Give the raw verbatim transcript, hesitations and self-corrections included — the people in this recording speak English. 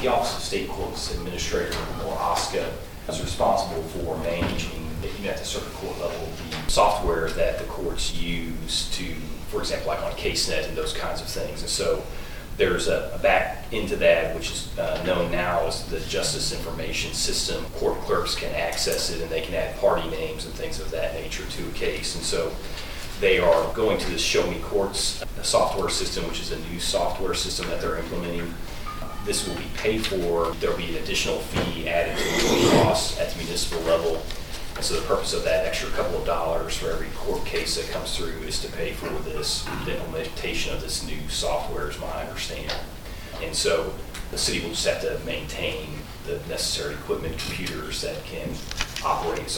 the Office of State Courts Administrator, or OSCA, is responsible for managing, you know, at the circuit court level, the software that the courts use to, for example, like on CaseNet and those kinds of things. And so there's a, a back into that, which is uh, known now as the Justice Information System. Court clerks can access it, and they can add party names and things of that nature to a case. And so they are going to this Show Me Courts software system, which is a new software system that they're implementing. This will be paid for. There'll be an additional fee added to the costs at the municipal level. And so the purpose of that extra couple of dollars for every court case that comes through is to pay for this, the implementation of this new software, is my understanding. And so the city will just have to maintain the necessary equipment, computers that can operate